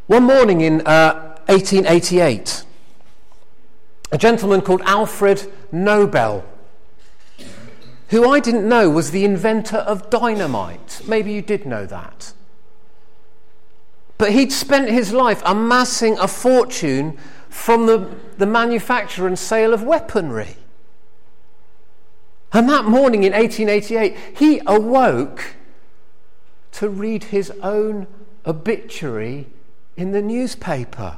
One morning in 1888, a gentleman called Alfred Nobel, who I didn't know was the inventor of dynamite. Maybe you did know that. But he'd spent his life amassing a fortune from the manufacture and sale of weaponry. And that morning in 1888, he awoke to read his own obituary in the newspaper.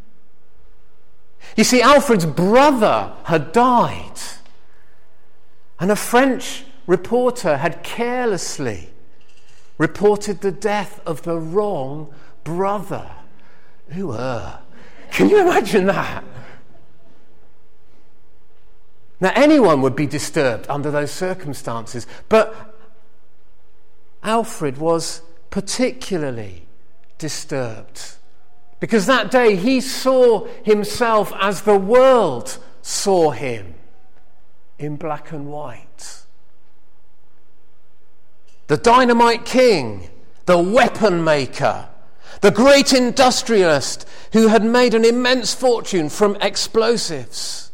You see, Alfred's brother had died, and a French reporter had carelessly reported the death of the wrong brother. Can you imagine that? Now, anyone would be disturbed under those circumstances, but Alfred was particularly disturbed because that day he saw himself as the world saw him, in black and white. The dynamite king, the weapon maker, the great industrialist who had made an immense fortune from explosives.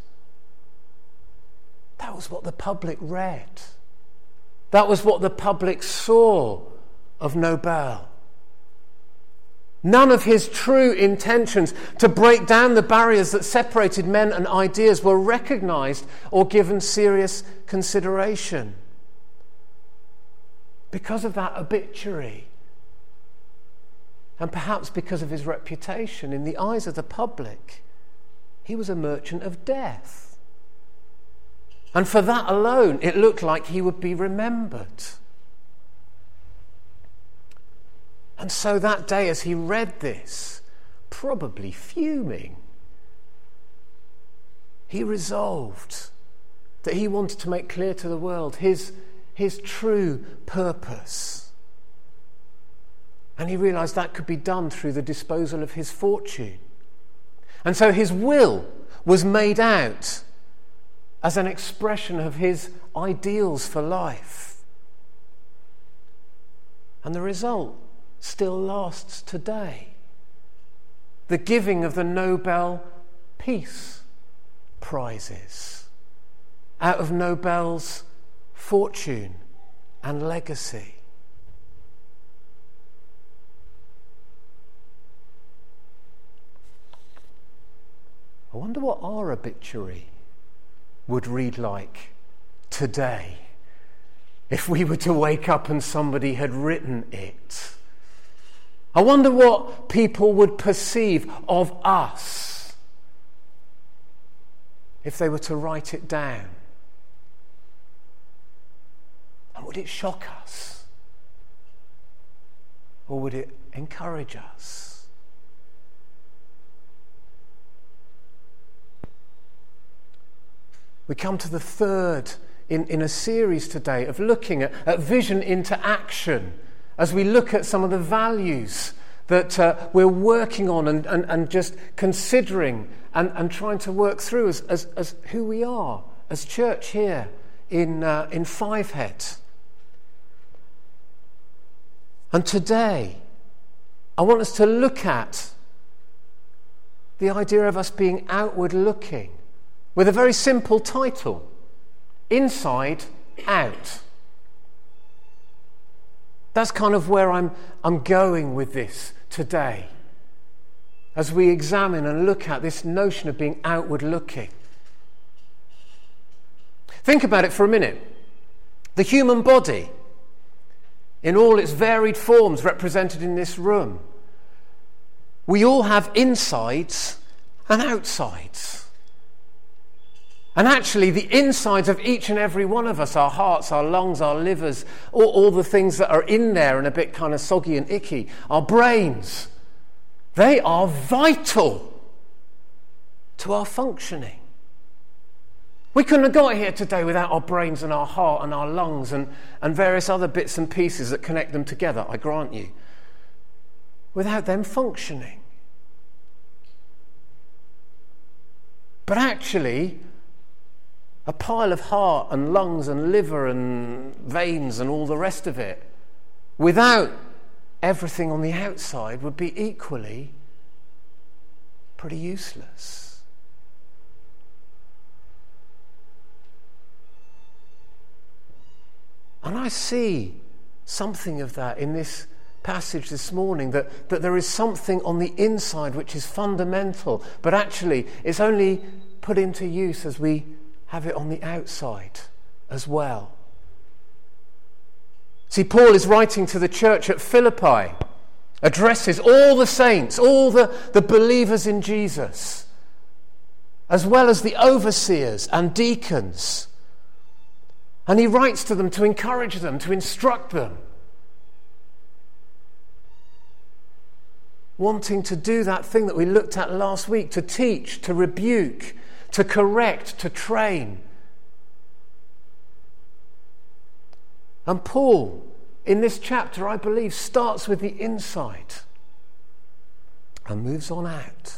That was what the public read. That was what the public saw of Nobel. None of his true intentions to break down the barriers that separated men and ideas were recognized or given serious consideration. Because of that obituary, and perhaps because of his reputation in the eyes of the public, he was a merchant of death. And for that alone, it looked like he would be remembered. And so that day, as he read this, probably fuming, he resolved that he wanted to make clear to the world his true purpose. And he realized that could be done through the disposal of his fortune. And so his will was made out as an expression of his ideals for life. And the result still lasts today. The giving of the Nobel Peace Prizes out of Nobel's fortune and legacy. I wonder what our obituary would read like today if we were to wake up and somebody had written it. I wonder what people would perceive of us if they were to write it down. And would it shock us? Or would it encourage us? We come to the third in a series today of looking at vision into action as we look at some of the values that we're working on and just considering and trying to work through as who we are as church here in Fivehead. And today, I want us to look at the idea of us being outward looking with a very simple title: Inside Out. That's kind of where I'm going with this today, as we examine and look at this notion of being outward looking. Think about it for a minute. The human body, in all its varied forms represented in this room, we all have insides and outsides. And actually, the insides of each and every one of us, our hearts, our lungs, our livers, all the things that are in there and a bit kind of soggy and icky, our brains, they are vital to our functioning. We couldn't have got here today without our brains and our heart and our lungs and various other bits and pieces that connect them together, I grant you. Without them functioning. But actually, a pile of heart and lungs and liver and veins and all the rest of it, without everything on the outside, would be equally pretty useless. And I see something of that in this passage this morning, that there is something on the inside which is fundamental, but actually it's only put into use as we have it on the outside as well. See, Paul is writing to the church at Philippi, addresses all the saints, all the believers in Jesus, as well as the overseers and deacons. And he writes to them to encourage them, to instruct them, wanting to do that thing that we looked at last week, to teach, to rebuke, to correct, to train. And Paul, in this chapter, I believe, starts with the inside and moves on out.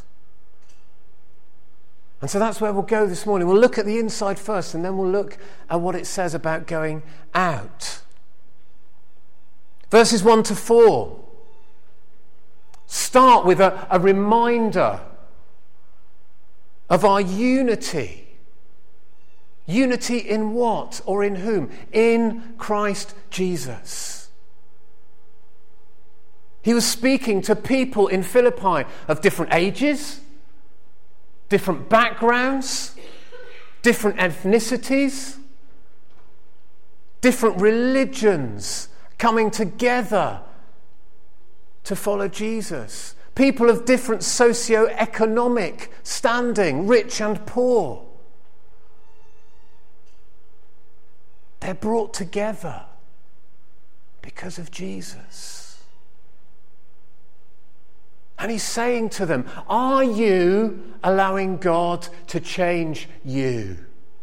And so that's where we'll go this morning. We'll look at the inside first, and then we'll look at what it says about going out. Verses 1 to 4 start with a reminder of our unity. Unity in what or in whom? In Christ Jesus. He was speaking to people in Philippi of different ages, different backgrounds, different ethnicities, different religions coming together to follow Jesus. People of different socio-economic standing, rich and poor. They're brought together because of Jesus. And he's saying to them, are you allowing God to change you?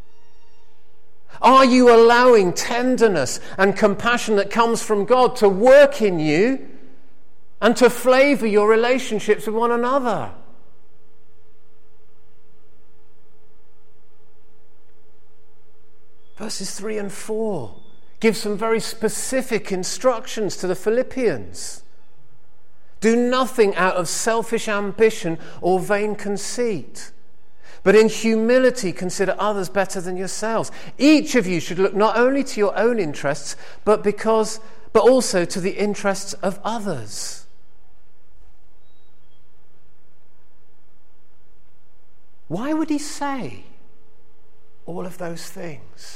Are you allowing tenderness and compassion that comes from God to work in you and to flavour your relationships with one another? Verses 3 and 4 give some very specific instructions to the Philippians. Do nothing out of selfish ambition or vain conceit, but in humility consider others better than yourselves. Each of you should look not only to your own interests, but also to the interests of others. Why would he say all of those things?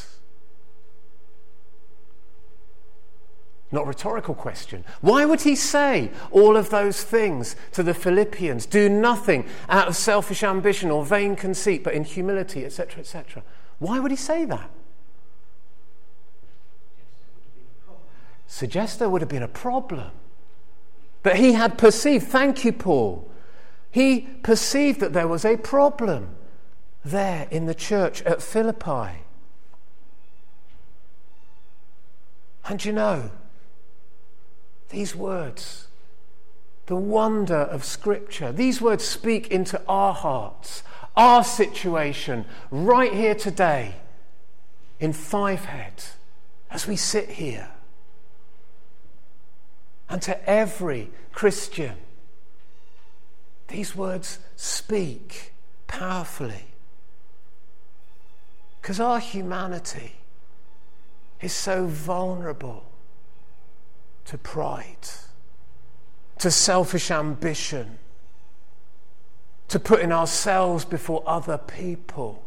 Not a rhetorical question. Why would he say all of those things to the Philippians? Do nothing out of selfish ambition or vain conceit, but in humility, etc., etc. Why would he say that? Suggest there would have been a problem. That he had perceived, thank you, Paul. He perceived that there was a problem there in the church at Philippi. And you know, these words, the wonder of Scripture, these words speak into our hearts, our situation, right here today in Fivehead, as we sit here. And to every Christian, these words speak powerfully. Because our humanity is so vulnerable to pride, to selfish ambition, to putting ourselves before other people.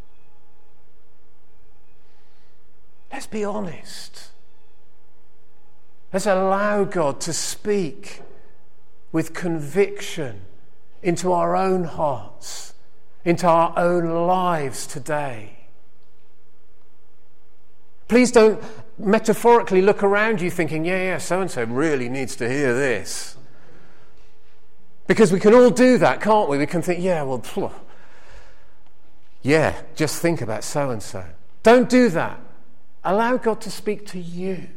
Let's be honest. Let's allow God to speak with conviction into our own hearts, into our own lives today. Please don't metaphorically look around you thinking, yeah, so-and-so really needs to hear this. Because we can all do that, can't we? We can think, just think about so-and-so. Don't do that. Allow God to speak to you.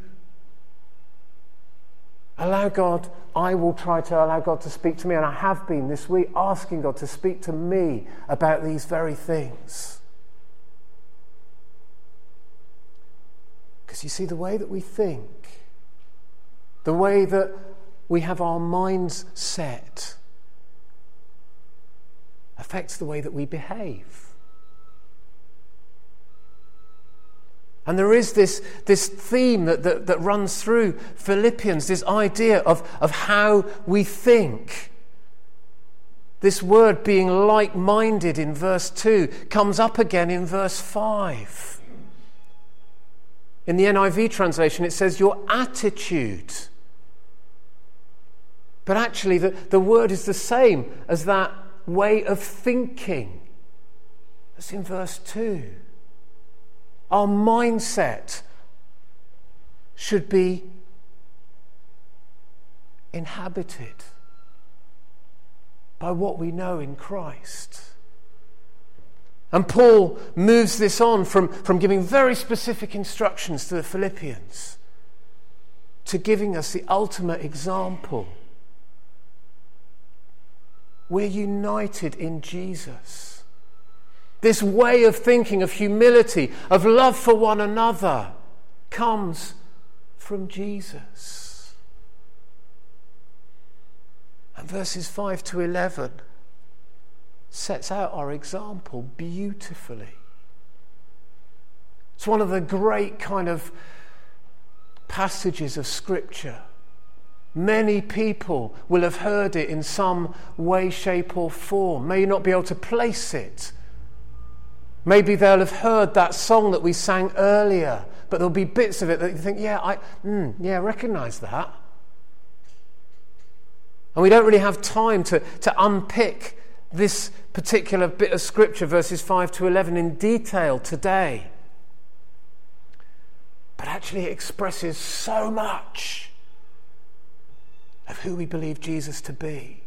I will try to allow God to speak to me, and I have been this week asking God to speak to me about these very things. Because you see, the way that we think, the way that we have our minds set, affects the way that we behave. And there is this theme that runs through Philippians, this idea of how we think. This word being like-minded in verse 2 comes up again in verse 5. In the NIV translation it says your attitude. But actually the word is the same as that way of thinking. That's in verse 2. Our mindset should be inhabited by what we know in Christ. And Paul moves this on from giving very specific instructions to the Philippians to giving us the ultimate example. We're united in Jesus. This way of thinking, of humility, of love for one another, comes from Jesus. And verses 5 to 11 sets out our example beautifully. It's one of the great kind of passages of Scripture. Many people will have heard it in some way, shape or form. May not be able to place it. Maybe they'll have heard that song that we sang earlier, but there'll be bits of it that you think, I recognise that. And we don't really have time to unpick this particular bit of Scripture, verses 5 to 11, in detail today. But actually it expresses so much of who we believe Jesus to be.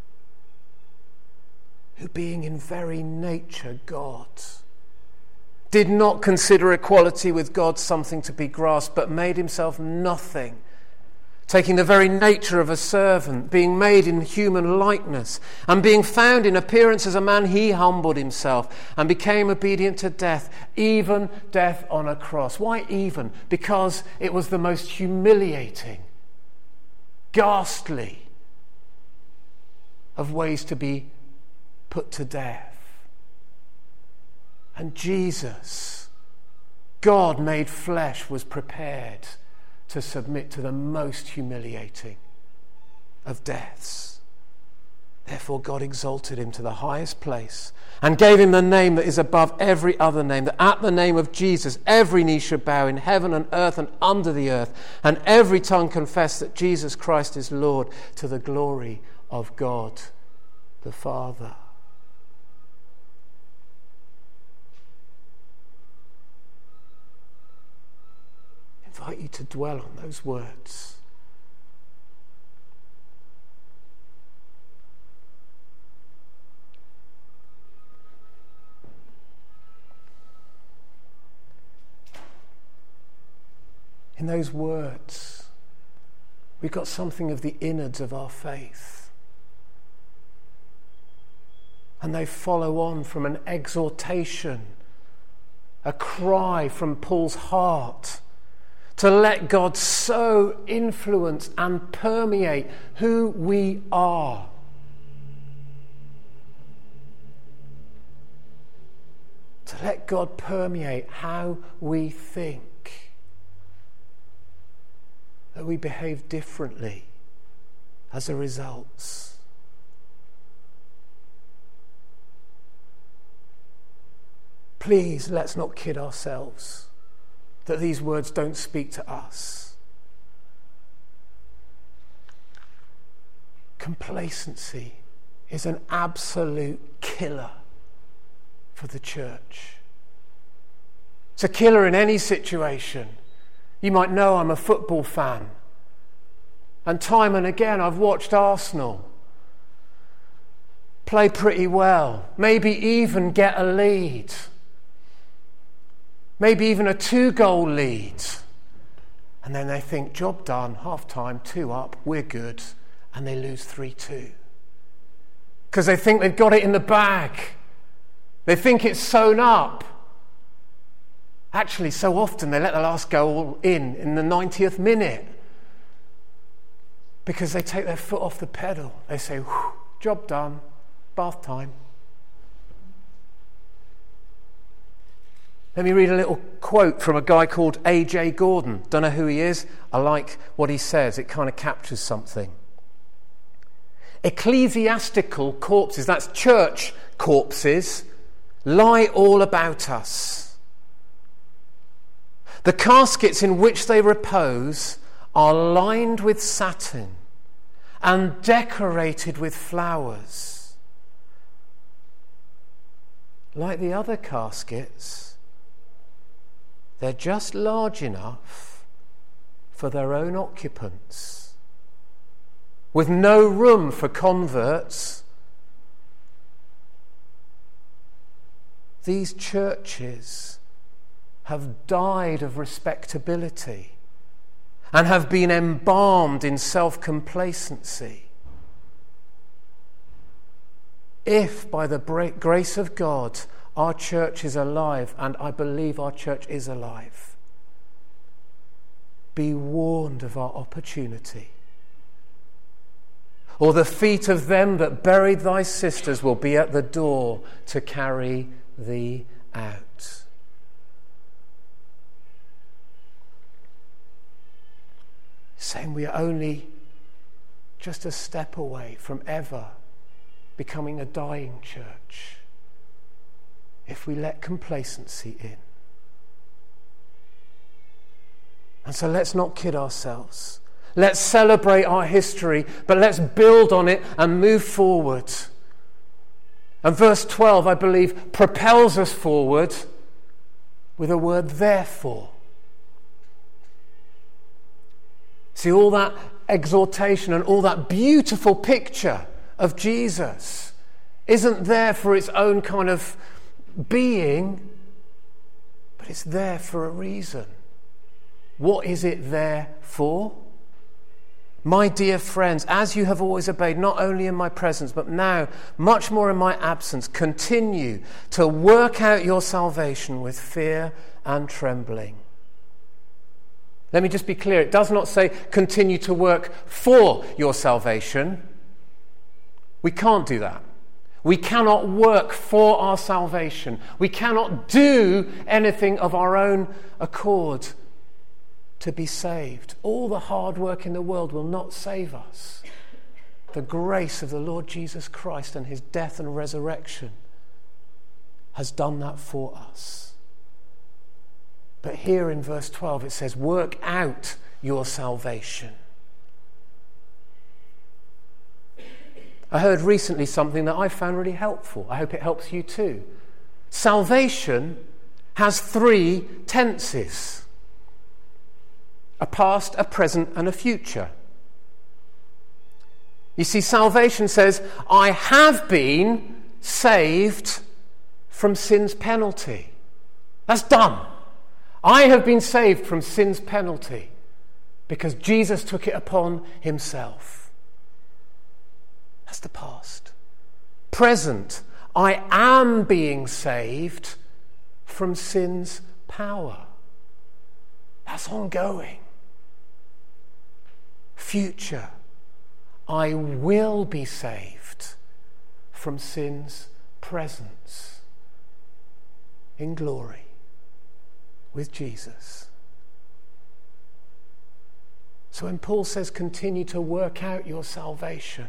Who, being in very nature God, did not consider equality with God something to be grasped, but made himself nothing, taking the very nature of a servant, being made in human likeness, and being found in appearance as a man, he humbled himself and became obedient to death, even death on a cross. Why even? Because it was the most humiliating, ghastly of ways to be put to death. And Jesus, God made flesh, was prepared to submit to the most humiliating of deaths. Therefore God exalted him to the highest place and gave him the name that is above every other name, that at the name of Jesus every knee should bow in heaven and earth and under the earth, and every tongue confess that Jesus Christ is Lord, to the glory of God the Father. I invite you to dwell on those words. In those words, we've got something of the innards of our faith. And they follow on from an exhortation, a cry from Paul's heart, to let God so influence and permeate who we are. To let God permeate how we think. That we behave differently as a result. Please, let's not kid ourselves that these words don't speak to us. Complacency is an absolute killer for the church. It's a killer in any situation. You might know I'm a football fan, and time and again I've watched Arsenal play pretty well, maybe even get a lead. Maybe even a 2-goal lead. And then they think, job done, half time, 2 up, we're good. And they lose 3-2. Because they think they've got it in the bag. They think it's sewn up. Actually, so often they let the last goal in the 90th minute. Because they take their foot off the pedal. They say, job done, bath time. Let me read a little quote from a guy called A.J. Gordon. Don't know who he is. I like what he says. It kind of captures something. Ecclesiastical corpses, that's church corpses, lie all about us. The caskets in which they repose are lined with satin and decorated with flowers. Like the other caskets, they're just large enough for their own occupants, with no room for converts. These churches have died of respectability and have been embalmed in self-complacency. If, by the grace of God, our church is alive, and I believe our church is alive, be warned of our opportunity. Or the feet of them that buried thy sisters will be at the door to carry thee out. Saying we are only just a step away from ever becoming a dying church if we let complacency in. And so let's not kid ourselves. Let's celebrate our history, but let's build on it and move forward. And verse 12, I believe, propels us forward with a word, therefore. See, all that exhortation and all that beautiful picture of Jesus isn't there for its own kind of being, but it's there for a reason. What is it there for? My dear friends, as you have always obeyed, not only in my presence, but now, much more in my absence, continue to work out your salvation with fear and trembling. Let me just be clear. It does not say continue to work for your salvation. We can't do that. We cannot work for our salvation. We cannot do anything of our own accord to be saved. All the hard work in the world will not save us. The grace of the Lord Jesus Christ and his death and resurrection has done that for us. But here in verse 12 it says, work out your salvation. I heard recently something that I found really helpful. I hope it helps you too. Salvation has 3 tenses: a past, a present, and a future. You see, salvation says, I have been saved from sin's penalty. That's done. I have been saved from sin's penalty because Jesus took it upon himself. That's the past. Present, I am being saved from sin's power. That's ongoing. Future, I will be saved from sin's presence in glory with Jesus. So when Paul says continue to work out your salvation,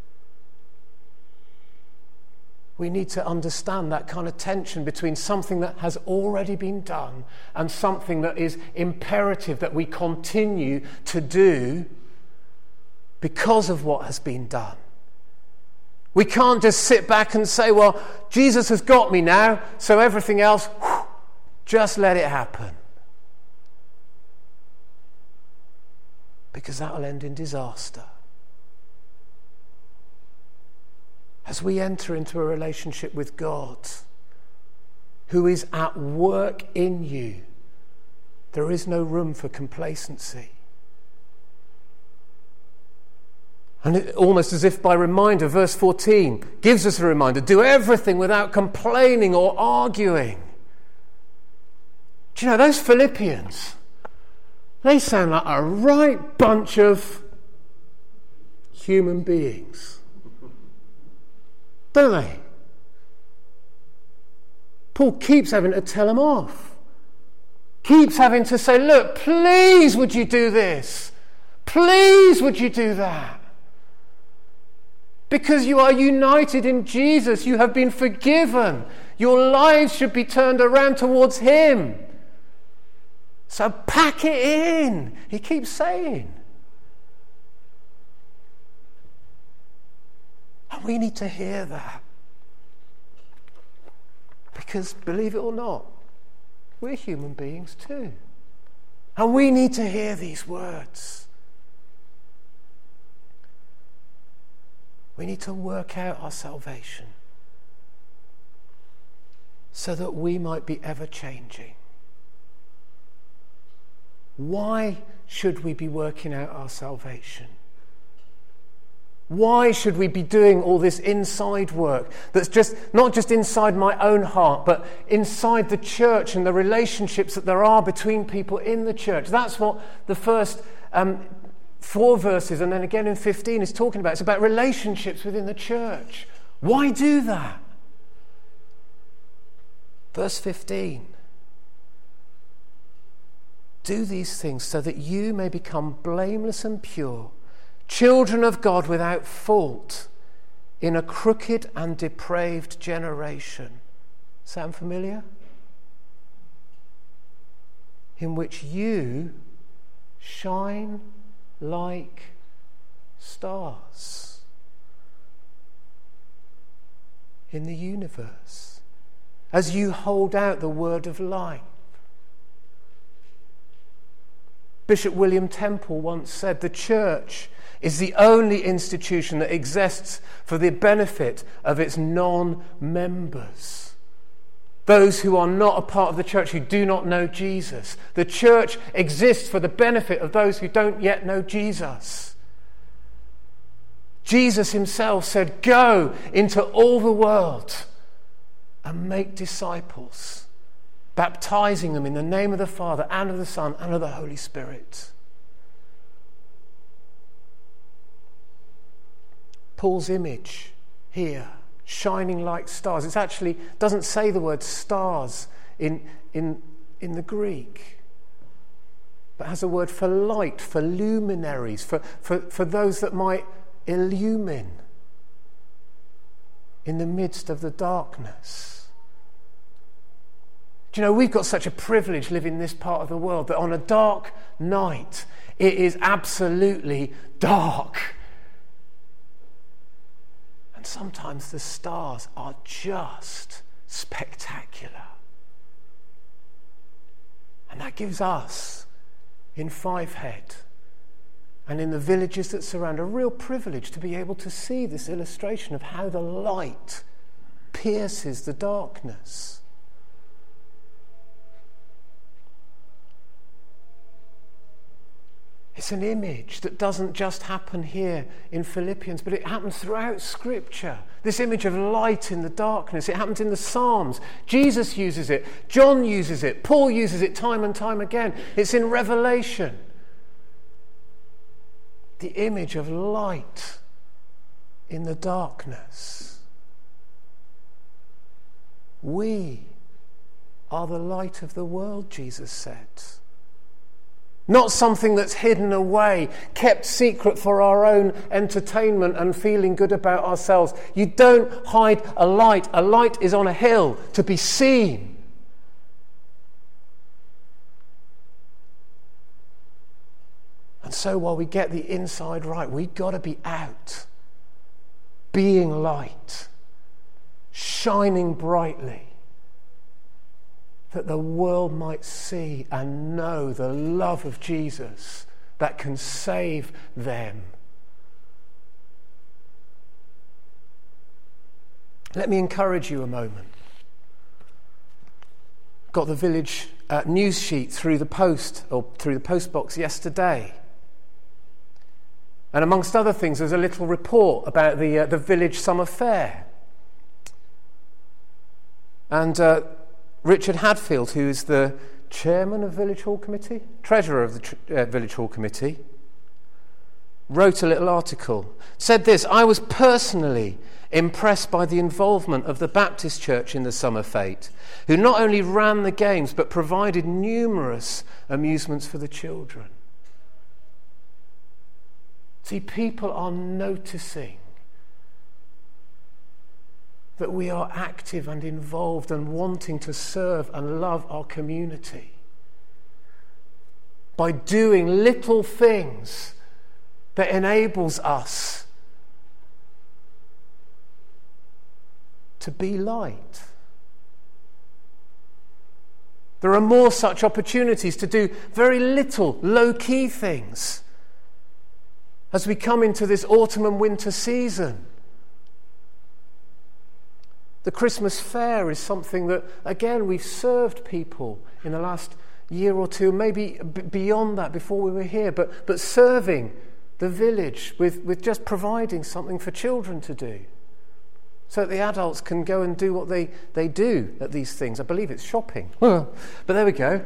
we need to understand that kind of tension between something that has already been done and something that is imperative that we continue to do because of what has been done. We can't just sit back and say, well, Jesus has got me now, so everything else, just let it happen. Because that will end in disaster. As we enter into a relationship with God, who is at work in you, there is no room for complacency. And it, almost as if by reminder, verse 14 gives us a reminder, do everything without complaining or arguing. Do you know, those Philippians, they sound like a right bunch of human beings, don't they? Paul keeps having to tell them off. Keeps having to say, look, please would you do this? Please would you do that? Because you are united in Jesus. You have been forgiven. Your lives should be turned around towards him. So pack it in. He keeps saying. And we need to hear that. Because, believe it or not, we're human beings too. And we need to hear these words. We need to work out our salvation so that we might be ever changing. Why should we be working out our salvation? Why should we be doing all this inside work that's just not just inside my own heart, but inside the church and the relationships that there are between people in the church? That's what the first 4 verses and then again in 15 is talking about. It's about relationships within the church. Why do that? Verse 15. Do these things so that you may become blameless and pure, children of God without fault, in a crooked and depraved generation. Sound familiar? In which you shine like stars in the universe, as you hold out the word of life. Bishop William Temple once said, the church is the only institution that exists for the benefit of its non-members. Those who are not a part of the church, who do not know Jesus. The church exists for the benefit of those who don't yet know Jesus. Jesus himself said, go into all the world and make disciples, baptizing them in the name of the Father and of the Son and of the Holy Spirit. Paul's image here, shining like stars. It actually doesn't say the word stars in the Greek, but has a word for light, for luminaries, for those that might illumine in the midst of the darkness. Do you know, we've got such a privilege living in this part of the world that on a dark night it is absolutely dark. And sometimes the stars are just spectacular. And that gives us in Fivehead and in the villages that surround a real privilege to be able to see this illustration of how the light pierces the darkness. It's an image that doesn't just happen here in Philippians, but it happens throughout Scripture. This image of light in the darkness. It happens in the Psalms. Jesus uses it. John uses it. Paul uses it time and time again. It's in Revelation. The image of light in the darkness. We are the light of the world, Jesus said. Not something that's hidden away, kept secret for our own entertainment and feeling good about ourselves. You don't hide a light. A light is on a hill to be seen. And so while we get the inside right, we've got to be out, being light, shining brightly, that the world might see and know the love of Jesus that can save them. Let me encourage you a moment. Got the village news sheet through the post box yesterday. And amongst other things, there's a little report about the village summer fair. And Richard Hadfield, who is the treasurer of the Village Hall Committee, has wrote a little article, said this: I was personally impressed by the involvement of the Baptist Church in the summer fete, who not only ran the games but provided numerous amusements for the children. See, people are noticing that we are active and involved and wanting to serve and love our community by doing little things that enables us to be light. There are more such opportunities to do very little, low-key things as we come into this autumn and winter season. The Christmas fair is something that, again, we've served people in the last year or two, maybe beyond that before we were here, but serving the village with just providing something for children to do, so that the adults can go and do what they do at these things. I believe it's shopping. But there we go.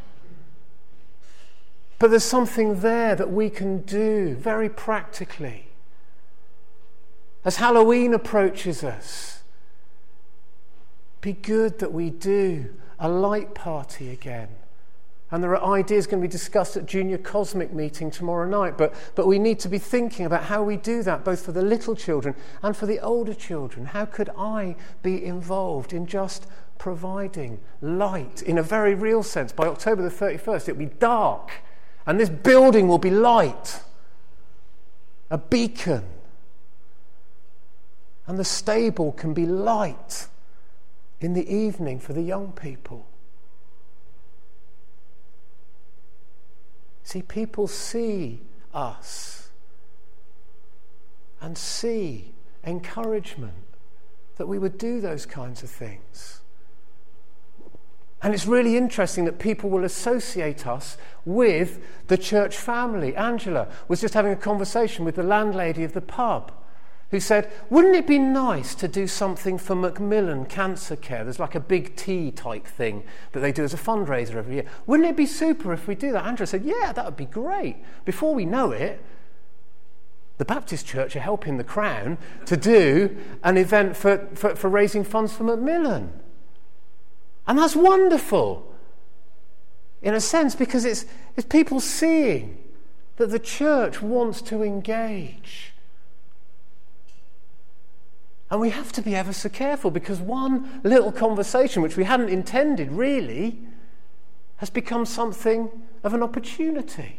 But there's something there that we can do very practically. As Halloween approaches us, be good that we do a light party again. And there are ideas going to be discussed at Junior Cosmic meeting tomorrow night. But we need to be thinking about how we do that, both for the little children and for the older children. How could I be involved in just providing light in a very real sense? By October the 31st, it'll be dark. And this building will be light. A beacon. And the stable can be light in the evening for the young people. See, people see us and see encouragement that we would do those kinds of things. And it's really interesting that people will associate us with the church family. Angela was just having a conversation with the landlady of the pub, who said, wouldn't it be nice to do something for Macmillan Cancer Care? There's like a big tea type thing that they do as a fundraiser every year. Wouldn't it be super if we do that? Angela said, yeah, that would be great. Before we know it, the Baptist Church are helping the Crown to do an event for raising funds for Macmillan. And that's wonderful, in a sense, because it's people seeing that the church wants to engage. And we have to be ever so careful, because one little conversation, which we hadn't intended really, has become something of an opportunity.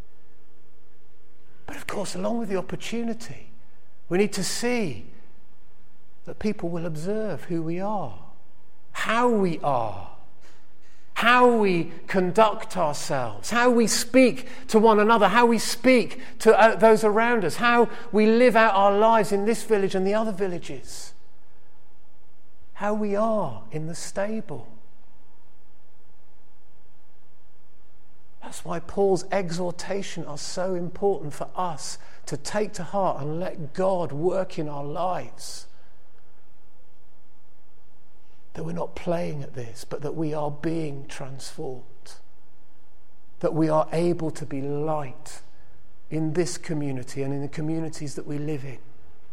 But of course, along with the opportunity, we need to see that people will observe who we are, how we are, how we conduct ourselves, how we speak to one another, how we speak to those around us, how we live out our lives in this village and the other villages, how we are in the stable. That's why Paul's exhortation are so important for us to take to heart and let God work in our lives. That we're not playing at this, but that we are being transformed. That we are able to be light in this community and in the communities that we live in.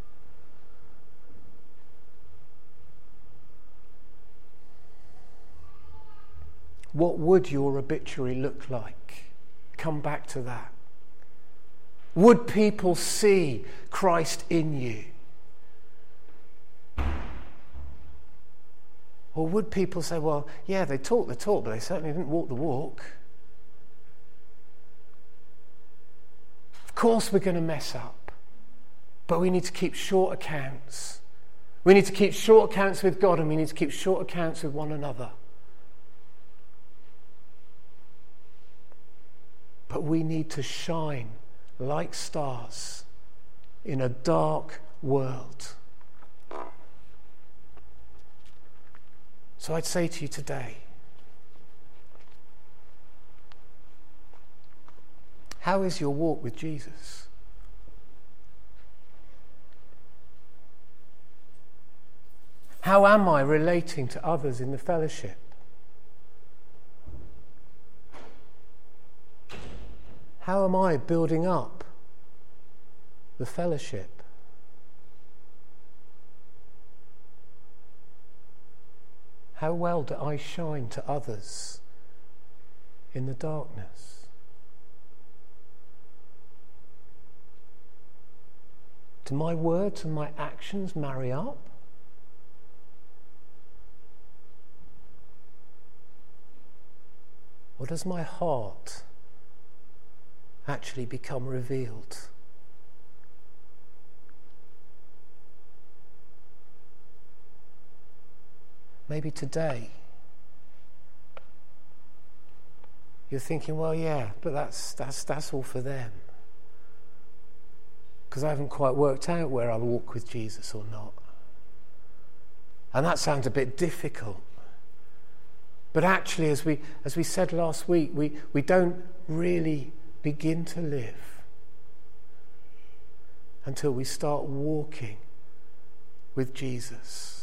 What would your obituary look like? Come back to that. Would people see Christ in you? Or would people say, well, yeah, they talk the talk, but they certainly didn't walk the walk? Of course we're going to mess up, but we need to keep short accounts. We need to keep short accounts with God, and we need to keep short accounts with one another. But we need to shine like stars in a dark world. So I'd say to you today, how is your walk with Jesus? How am I relating to others in the fellowship? How am I building up the fellowship. How well do I shine to others in the darkness? Do my words and my actions marry up? Or does my heart actually become revealed? Maybe today you're thinking, well, yeah, but that's all for them, because I haven't quite worked out where I'll walk with Jesus or not. And that sounds a bit difficult. But actually, as we said last week, we don't really begin to live until we start walking with Jesus.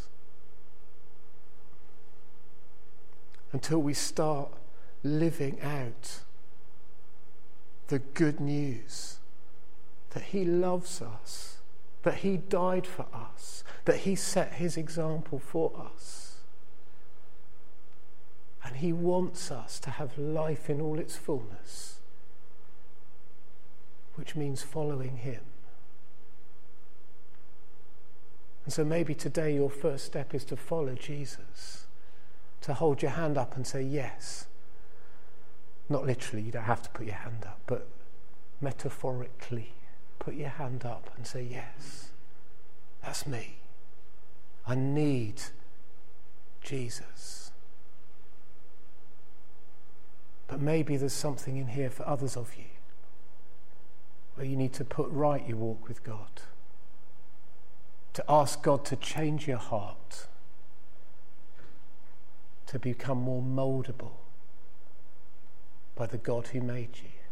Until we start living out the good news that he loves us, that he died for us, that he set his example for us. And he wants us to have life in all its fullness, which means following him. And so maybe today your first step is to follow Jesus, to hold your hand up and say yes. Not literally, you don't have to put your hand up, but metaphorically, put your hand up and say, yes, that's me. I need Jesus. But maybe there's something in here for others of you where you need to put right your walk with God, to ask God to change your heart, to become more moldable by the God who made you.